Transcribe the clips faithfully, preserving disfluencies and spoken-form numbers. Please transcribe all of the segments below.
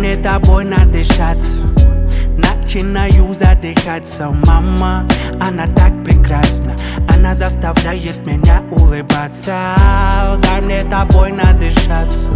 мне тобой надышаться. Начинаю задыхаться. Мама, она так прекрасна, она заставляет меня улыбаться. Дай мне тобой надышаться.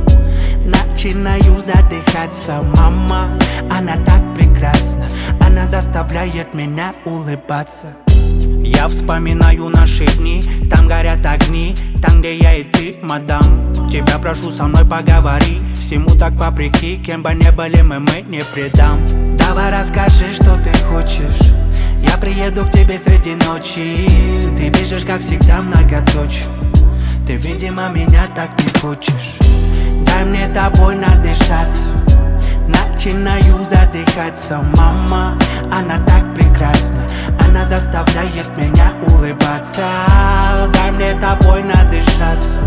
Начинаю задыхаться. Мама, она так прекрасна, она заставляет меня улыбаться. Я вспоминаю наши дни, там горят огни, там, где я и ты, мадам. Тебя прошу, со мной поговори. Всему так вопреки, кем бы не были мы, мы не предам. Давай расскажи, что ты хочешь. Я приеду к тебе среди ночи. Ты бежишь, как всегда, многоточие. Ты, видимо, меня так не хочешь. Дай мне тобой надышаться. Начинаю задыхаться. Мама, она так прекрасна, она заставляет меня улыбаться. Дай мне тобой надышаться.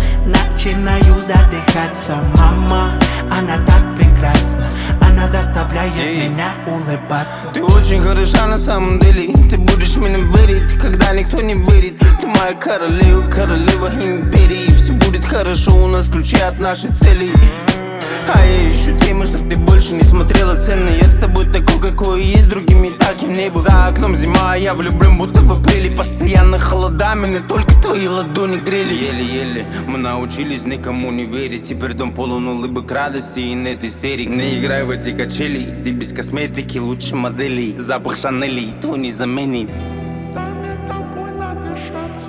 Начинаю задыхаться. Мама, она так прекрасна, она заставляет Эй. меня улыбаться. Ты очень хороша на самом деле. Ты будешь меня верить, когда никто не верит. Ты моя королева, королева империи. Все будет хорошо, у нас ключи от нашей цели. А я ищу темы, чтоб ты больше не смотрела цены. Я с тобой такой, какой есть, другими таким не был. За окном зима, а я влюблен, будто в апреле. Постоянно холода, меня только твои ладони грели. Еле-еле мы научились никому не верить. Теперь дом полон улыбок, радости и нет истерик. Не играй в эти качели, ты без косметики лучше моделей. Запах Шанели, твой не заменит. Дай мне тобой надышаться.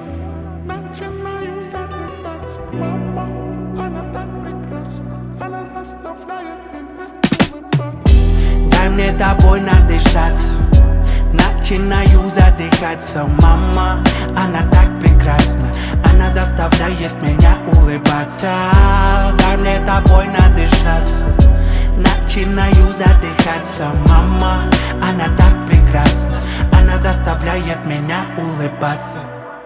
Начинаю задыхаться. Мама, она так прекрасна, она заставляет меня улыбаться. Дай мне тобой надышаться. Начинаю задыхаться. Мама, она так прекрасна, она заставляет меня улыбаться. Дай мне тобой надышаться. Начинаю задыхаться. Мама, она так прекрасна, она заставляет меня улыбаться.